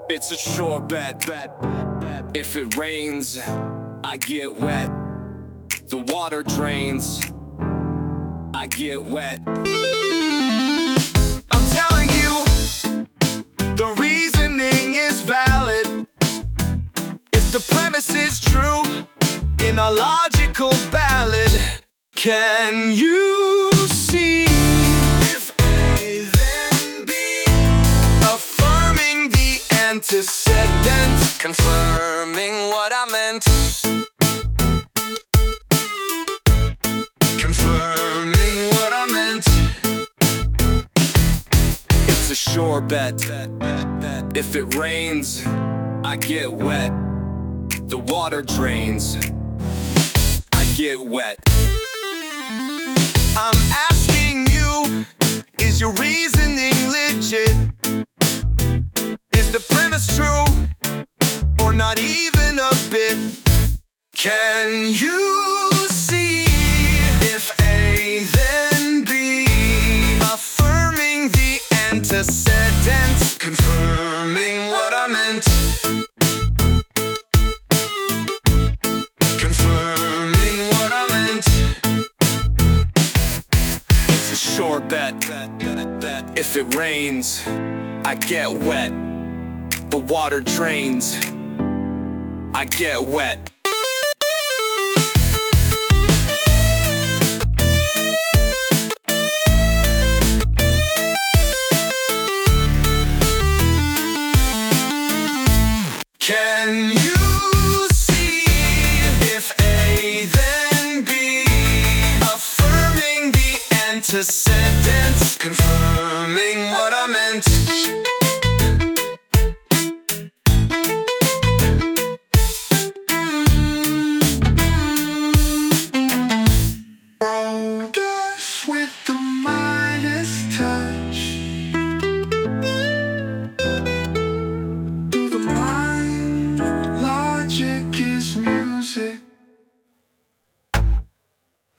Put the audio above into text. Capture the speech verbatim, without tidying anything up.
It's a sure bet. If it rains, I get wet. The water drains, I get wet. I'm telling you, the reasoning is valid. If the premise is true in a logical ballad, can you see? If A then B, affirming the antecedent, confirming what I meant. Confirming what I meant. It's a sure bet. If it rains, I get wet. The water drains, I get wet. I'm asking you, is your reasoning legit? Is the premise true, or not even a bit? Can you see? If A then B, affirming the antecedent, confirming what I meant. Confirming what I meant. It's a sure bet. If it rains, I get wet. The water drains, I get wet.